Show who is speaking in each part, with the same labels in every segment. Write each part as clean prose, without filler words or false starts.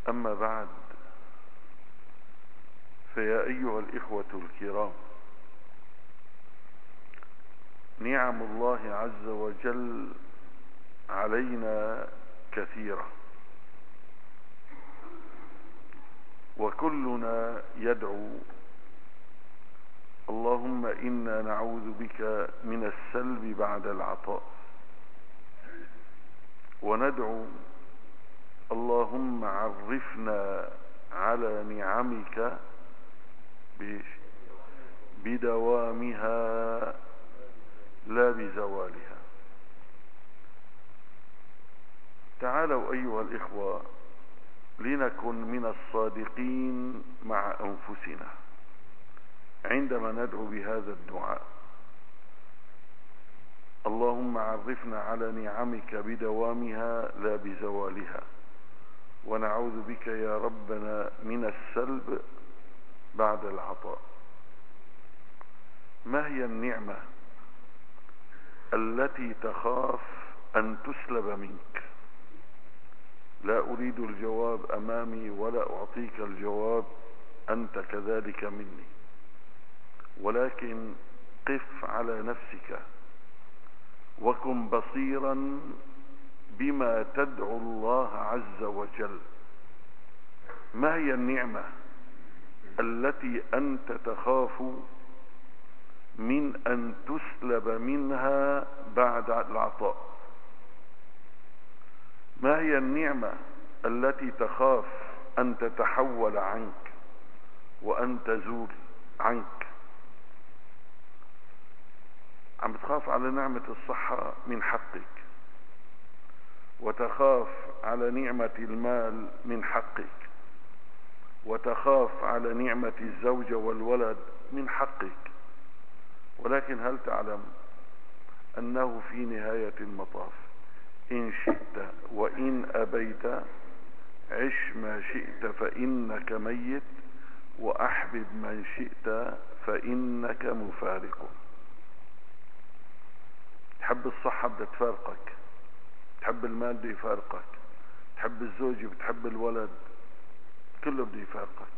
Speaker 1: أما بعد، فيا أيها الإخوة الكرام، نعم الله عز وجل علينا كثيرة، وكلنا يدعو: اللهم إنا نعوذ بك من السلب بعد العطاء، وندعو: اللهم عرفنا على نعمك بدوامها لا بزوالها. تعالوا أيها الإخوة لنكن من الصادقين مع أنفسنا عندما ندعو بهذا الدعاء: اللهم عرفنا على نعمك بدوامها لا بزوالها، ونعوذ بك يا ربنا من السلب بعد العطاء. ما هي النعمة التي تخاف أن تسلب منك؟ لا أريد الجواب أمامي ولا أعطيك الجواب أنت كذلك مني، ولكن قف على نفسك وكن بصيرا بما تدعو الله عز وجل. ما هي النعمة التي أنت تخاف من أن تسلب منها بعد العطاء؟ ما هي النعمة التي تخاف أن تتحول عنك وأن تزول عنك؟ عم بتخاف على نعمة الصحة من حقك، وتخاف على نعمة المال من حقك، وتخاف على نعمة الزوجة والولد من حقك، ولكن هل تعلم أنه في نهاية المطاف إن شئت وإن أبيت عش ما شئت فإنك ميت، وأحبب من شئت فإنك مفارق. تحب الصحة بدها تفارقك، تحب المال بده يفارقك، تحب الزوجة بتحب الولد، كله بده يفارقك.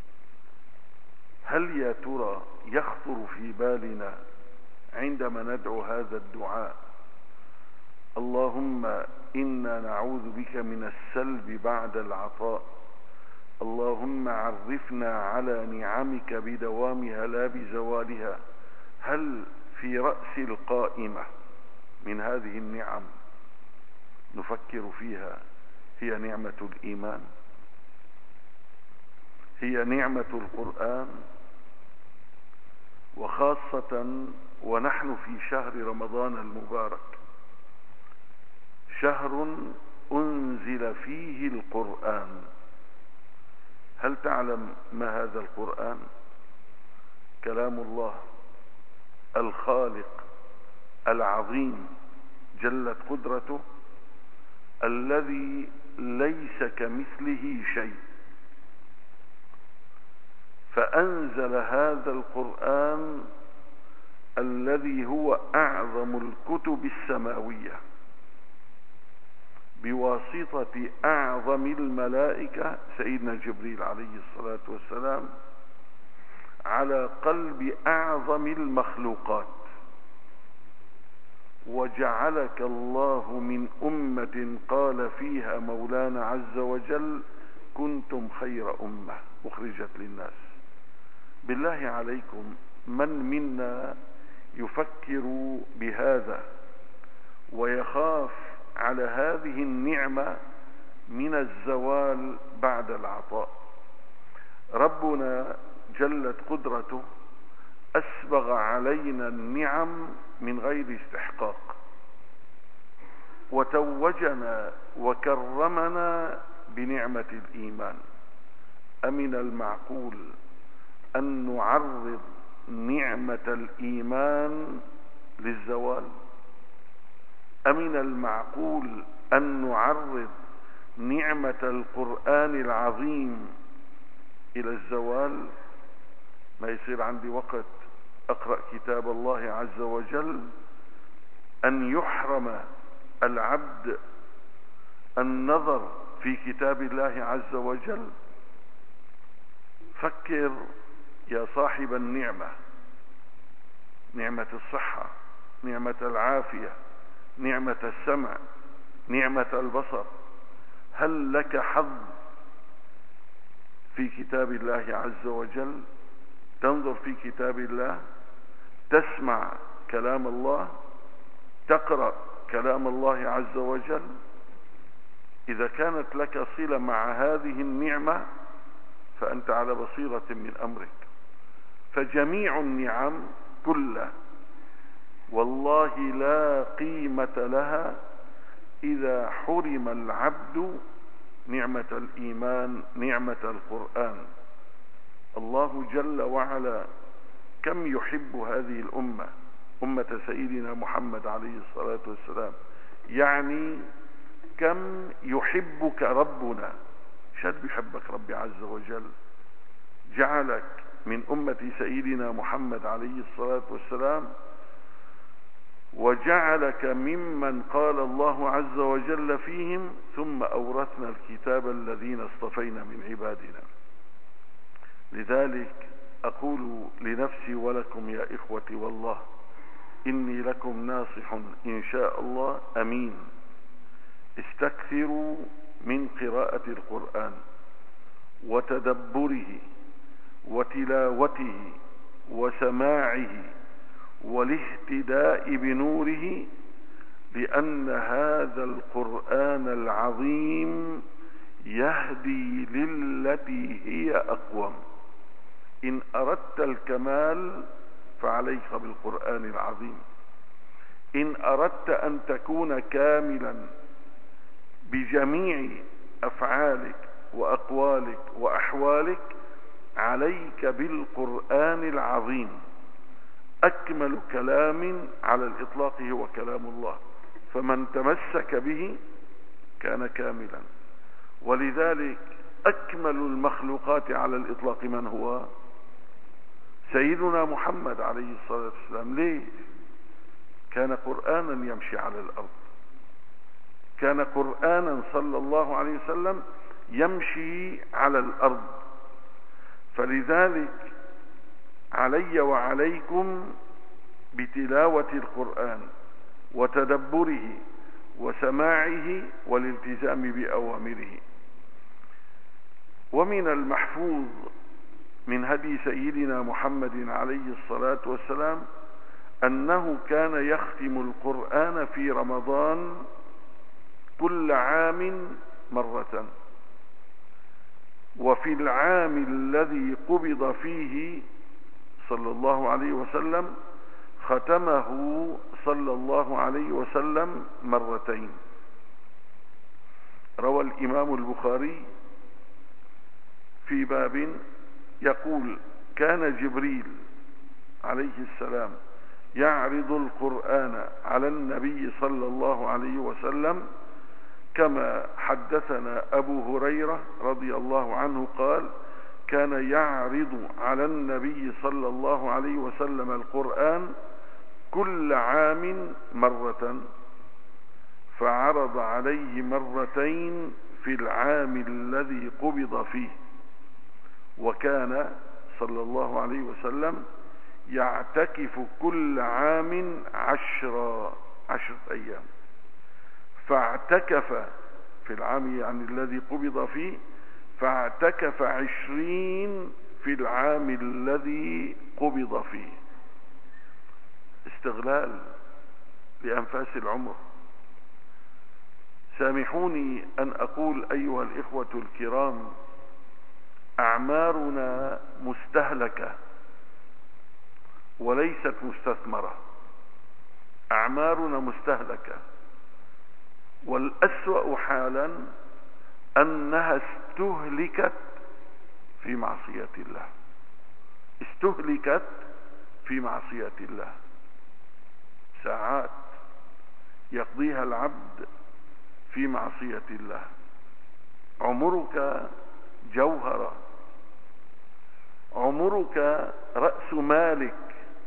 Speaker 1: هل يا ترى يخطر في بالنا عندما ندعو هذا الدعاء: اللهم إنا نعوذ بك من السلب بعد العطاء، اللهم عرفنا على نعمك بدوامها لا بزوالها، هل في رأس القائمة من هذه النعم نفكر فيها هي نعمة الإيمان؟ هي نعمة القرآن؟ وخاصة ونحن في شهر رمضان المبارك، شهر أنزل فيه القرآن. هل تعلم ما هذا القرآن؟ كلام الله الخالق العظيم جلت قدرته، الذي ليس كمثله شيء، فأنزل هذا القرآن الذي هو أعظم الكتب السماوية بواسطة أعظم الملائكة سيدنا جبريل عليه الصلاة والسلام على قلب أعظم المخلوقات. وجعلك الله من أمة قال فيها مولانا عز وجل: كنتم خير أمة أخرجت للناس. بالله عليكم، من منا يفكر بهذا ويخاف على هذه النعمة من الزوال بعد العطاء؟ ربنا جلت قدرته أسبغ علينا النعم من غير استحقاق، وتوجنا وكرمنا بنعمة الإيمان. أمن المعقول أن نعرض نعمة الإيمان للزوال؟ أمن المعقول أن نعرض نعمة القرآن العظيم إلى الزوال؟ ما يصير عندي وقت أقرأ كتاب الله عز وجل أن يحرم العبد النظر في كتاب الله عز وجل. فكر يا صاحب النعمة، نعمة الصحة، نعمة العافية، نعمة السمع، نعمة البصر، هل لك حظ في كتاب الله عز وجل؟ تنظر في كتاب الله، تسمع كلام الله، تقرأ كلام الله عز وجل. إذا كانت لك صلة مع هذه النعمة فأنت على بصيرة من أمرك. فجميع النعم كلها والله لا قيمة لها إذا حرم العبد نعمة الإيمان، نعمة القرآن. الله جل وعلا كم يحب هذه الأمة، أمة سيدنا محمد عليه الصلاة والسلام، يعني كم يحبك ربنا. شد بيحبك ربي عز وجل، جعلك من أمة سيدنا محمد عليه الصلاة والسلام، وجعلك ممن قال الله عز وجل فيهم: ثم أورثنا الكتاب الذين اصطفينا من عبادنا. لذلك أقول لنفسي ولكم يا إخوتي والله إني لكم ناصح إن شاء الله أمين. استكثروا من قراءة القرآن وتدبره وتلاوته وسماعه والاهتداء بنوره، لأن هذا القرآن العظيم يهدي للتي هي أقوم. إن أردت الكمال فعليك بالقرآن العظيم. إن أردت أن تكون كاملا بجميع أفعالك وأقوالك وأحوالك عليك بالقرآن العظيم. أكمل كلام على الإطلاق هو كلام الله، فمن تمسك به كان كاملا. ولذلك أكمل المخلوقات على الإطلاق من هو؟ سيدنا محمد عليه الصلاة والسلام. ليه؟ كان قرآنا يمشي على الأرض، كان قرآنا صلى الله عليه وسلم يمشي على الأرض. فلذلك علي وعليكم بتلاوة القرآن وتدبره وسماعه والالتزام بأوامره. ومن المحفوظ من هدي سيدنا محمد عليه الصلاة والسلام أنه كان يختم القرآن في رمضان كل عام مرة، وفي العام الذي قبض فيه صلى الله عليه وسلم ختمه صلى الله عليه وسلم مرتين. روى الإمام البخاري في باب يقول: كان جبريل عليه السلام يعرض القرآن على النبي صلى الله عليه وسلم، كما حدثنا أبو هريرة رضي الله عنه قال: كان يعرض على النبي صلى الله عليه وسلم القرآن كل عام مرة، فعرض عليه مرتين في العام الذي قبض فيه. وكان صلى الله عليه وسلم يعتكف كل عام 10 أيام، فاعتكف في العام يعني الذي قبض فيه، فاعتكف 20 في العام الذي قبض فيه. استغلال لأنفاس العمر. سامحوني أن أقول أيها الإخوة الكرام: أعمارنا مستهلكة وليست مستثمرة. أعمارنا مستهلكة، والأسوأ حالا أنها استهلكت في معصية الله. استهلكت في معصية الله. ساعات يقضيها العبد في معصية الله. عمرك جوهرة، عمرك رأس مالك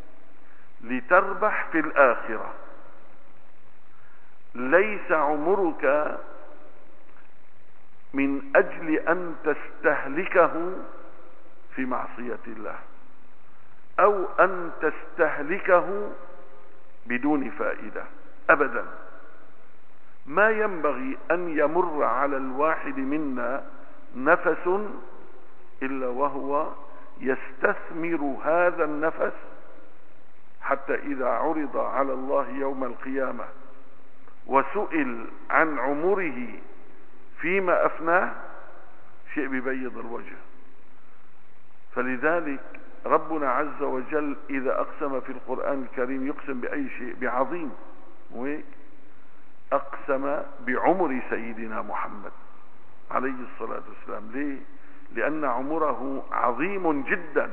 Speaker 1: لتربح في الآخرة. ليس عمرك من أجل أن تستهلكه في معصية الله، أو أن تستهلكه بدون فائدة أبدا. ما ينبغي أن يمر على الواحد منا نفس إلا وهو يستثمر هذا النفس، حتى إذا عرض على الله يوم القيامة وسئل عن عمره فيما أفناه شيء بيبيض الوجه. فلذلك ربنا عز وجل إذا أقسم في القرآن الكريم يقسم بأي شيء؟ بعظيم. وهيك أقسم بعمر سيدنا محمد عليه الصلاة والسلام. ليه؟ لأن عمره عظيم جدا.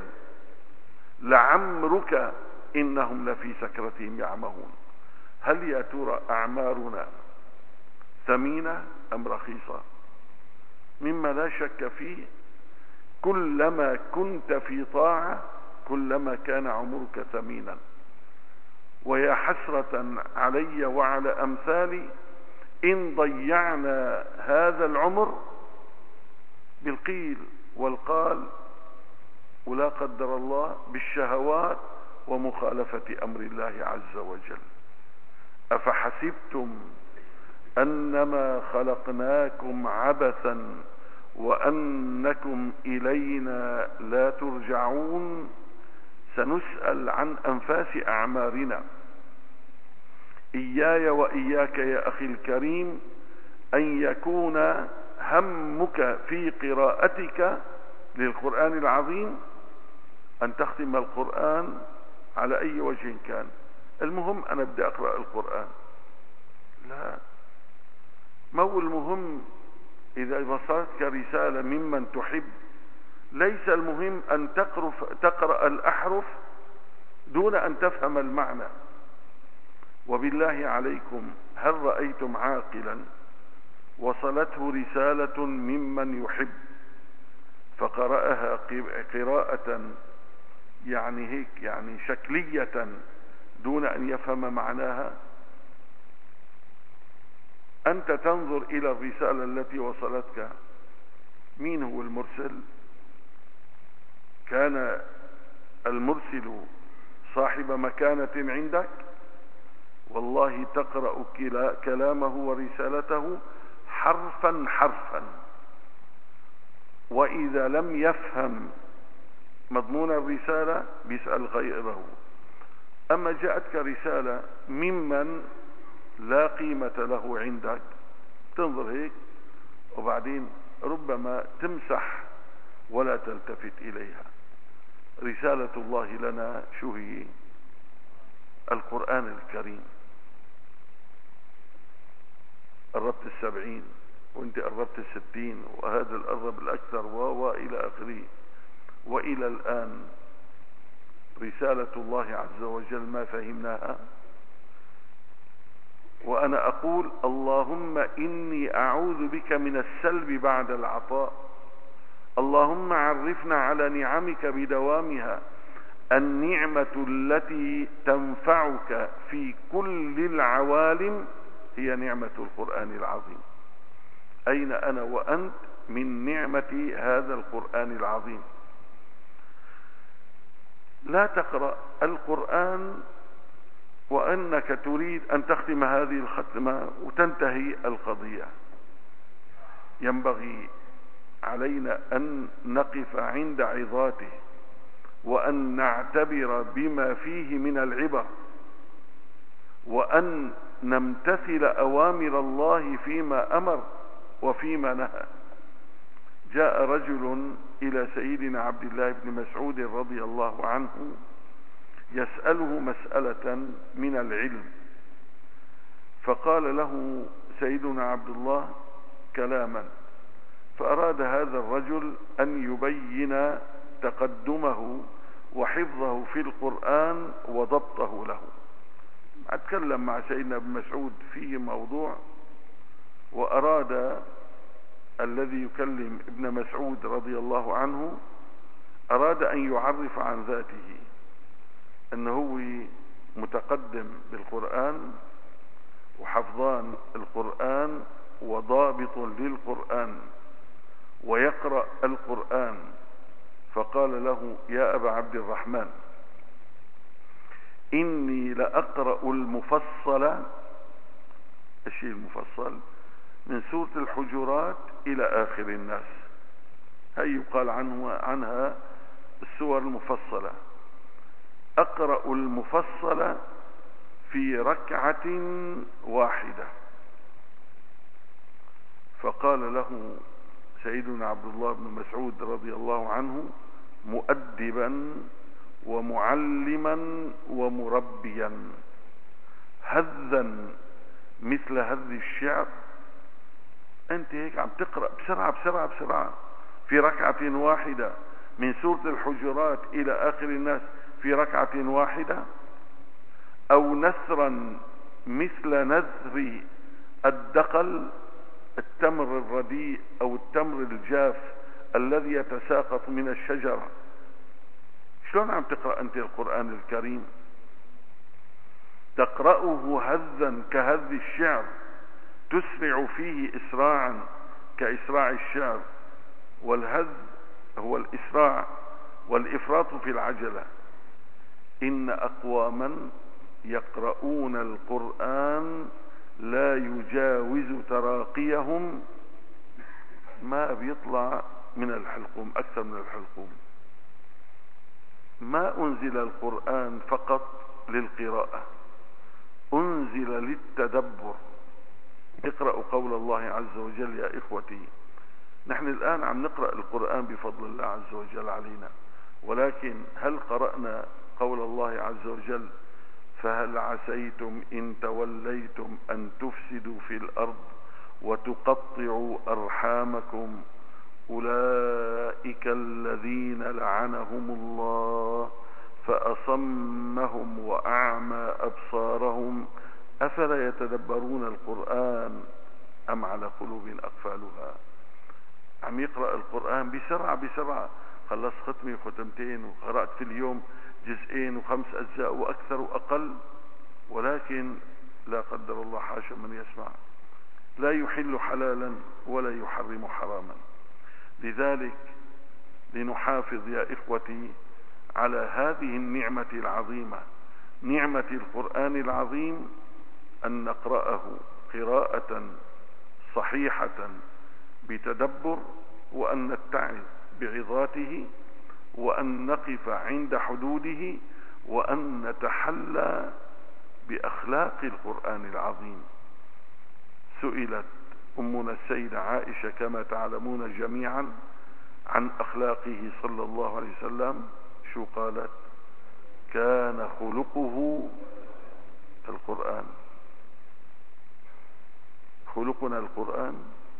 Speaker 1: لعمرك إنهم لفي سكرتهم يعمهون. هل يا ترى أعمارنا ثمينة أم رخيصة؟ مما لا شك فيه كلما كنت في طاعة كلما كان عمرك ثمينا. ويا حسرة علي وعلى أمثالي إن ضيعنا هذا العمر بالقيل والقال، ولا قدر الله بالشهوات ومخالفة أمر الله عز وجل. أفحسبتم أنما خلقناكم عبثا وأنكم إلينا لا ترجعون؟ سنسأل عن أنفاس أعمارنا. إياي وإياك يا أخي الكريم أن يكون همك في قراءتك للقرآن العظيم أن تختم القرآن على أي وجه كان. المهم أنا بدي أقرأ القرآن، لا، ما هو المهم إذا وصلتك رسالة ممن تحب. ليس المهم أن تقرأ الأحرف دون أن تفهم المعنى. وبالله عليكم هل رأيتم عاقلا وصلته رسالة ممن يحب فقرأها قراءة يعني هيك يعني شكلية دون أن يفهم معناها؟ أنت تنظر إلى الرسالة التي وصلتك، مين هو المرسل؟ كان المرسل صاحب مكانة عندك؟ والله تقرأ كلامه ورسالته حرفا حرفا، وإذا لم يفهم مضمون الرسالة بيسأل غيره. أما جاءتك رسالة ممن لا قيمة له عندك، تنظر هيك وبعدين ربما تمسح ولا تلتفت إليها. رسالة الله لنا شو هي؟ القرآن الكريم. قربت 70 وانت قربت 60 وهذا القرب الأكثر وإلى آخره. وإلى الآن رسالة الله عز وجل ما فهمناها. وأنا أقول اللهم إني أعوذ بك من السلب بعد العطاء. اللهم عرفنا على نعمك بدوامها. النعمة التي تنفعك في كل العوالم هي نعمة القرآن العظيم. أين أنا وأنت من نعمة هذا القرآن العظيم؟ لا تقرأ القرآن وأنك تريد أن تختم هذه الختمة وتنتهي القضية. ينبغي علينا أن نقف عند عظاته وأن نعتبر بما فيه من العبر وأن نمتثل أوامر الله فيما أمر وفيما نهى. جاء رجل إلى سيدنا عبد الله بن مسعود رضي الله عنه يسأله مسألة من العلم، فقال له سيدنا عبد الله كلاما، فأراد هذا الرجل أن يبين تقدمه وحفظه في القرآن وضبطه له. أتكلم مع سيدنا ابن مسعود فيه موضوع، وأراد الذي يكلم ابن مسعود رضي الله عنه أراد أن يعرف عن ذاته أنه هو متقدم بالقرآن وحفظان القرآن وضابط للقرآن، ويقرأ القرآن، فقال له: يا أبا عبد الرحمن، إني لأقرأ المفصل. الشيء المفصل من سورة الحجرات إلى آخر الناس، هي يقال عنها السور المفصلة. أقرأ المفصل في ركعة واحدة. فقال له سيدنا عبد الله بن مسعود رضي الله عنه: مؤدبا ومعلما ومربيا، هذا مثل هذ الشعر. انت هيك عم تقرأ بسرعة بسرعة بسرعة في ركعة واحدة من سورة الحجرات إلى آخر الناس في ركعة واحدة، أو نثرا مثل نثر الدقل، التمر الرديء أو التمر الجاف الذي يتساقط من الشجرة. شلون عم تقرأ أنت القرآن الكريم؟ تقرأه هذا كهذ الشعر، تسرع فيه إسراعا كإسراع الشعر، والهذ هو الإسراع والإفراط في العجلة. إن أقواما يقرؤون القرآن لا يجاوز تراقيهم، ما بيطلع من الحلقوم أكثر من الحلقوم. ما أنزل القرآن فقط للقراءة، أنزل للتدبر. اقرأوا قول الله عز وجل يا إخوتي. نحن الآن عم نقرأ القرآن بفضل الله عز وجل علينا، ولكن هل قرأنا قول الله عز وجل: فهل عسيتم إن توليتم أن تفسدوا في الأرض وتقطعوا أرحامكم أولئك الذين لعنهم الله فأصمهم وأعمى أبصارهم أفلا يتدبرون القرآن أم على قلوب أقفالها. عم يقرأ القرآن بسرعة بسرعة، خلص ختمة وختمتين، وقرأت في اليوم جزئين و5 أجزاء وأكثر وأقل، ولكن لا قدر الله حاشا من يسمع، لا يحل حلالا ولا يحرم حراما. لذلك لنحافظ يا إخوتي على هذه النعمة العظيمة، نعمة القرآن العظيم، أن نقرأه قراءة صحيحة بتدبر، وأن نتعظ بعظاته، وأن نقف عند حدوده، وأن نتحلى بأخلاق القرآن العظيم. سئلت أمنا السيدة عائشة كما تعلمون جميعا عن أخلاقه صلى الله عليه وسلم، شو قالت؟ كان خلقه القرآن. خلقنا القرآن.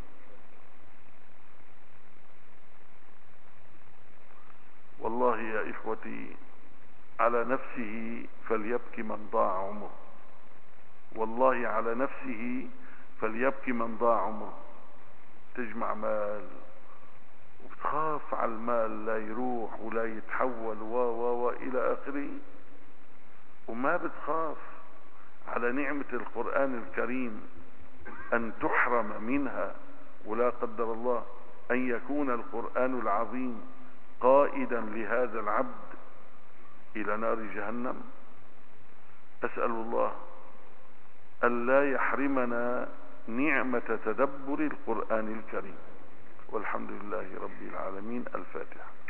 Speaker 1: والله يا إخوتي على نفسه فليبكي من ضاع عمره، والله على نفسه فليبكي من ضاع عمره. تجمع مال وبتخاف على المال لا يروح ولا يتحول إلى آخره، وما بتخاف على نعمة القرآن الكريم أن تحرم منها، ولا قدر الله أن يكون القرآن العظيم قائدا لهذا العبد إلى نار جهنم. أسأل الله أن لا يحرمنا نعمة تدبر القرآن الكريم، والحمد لله رب العالمين. الفاتحة.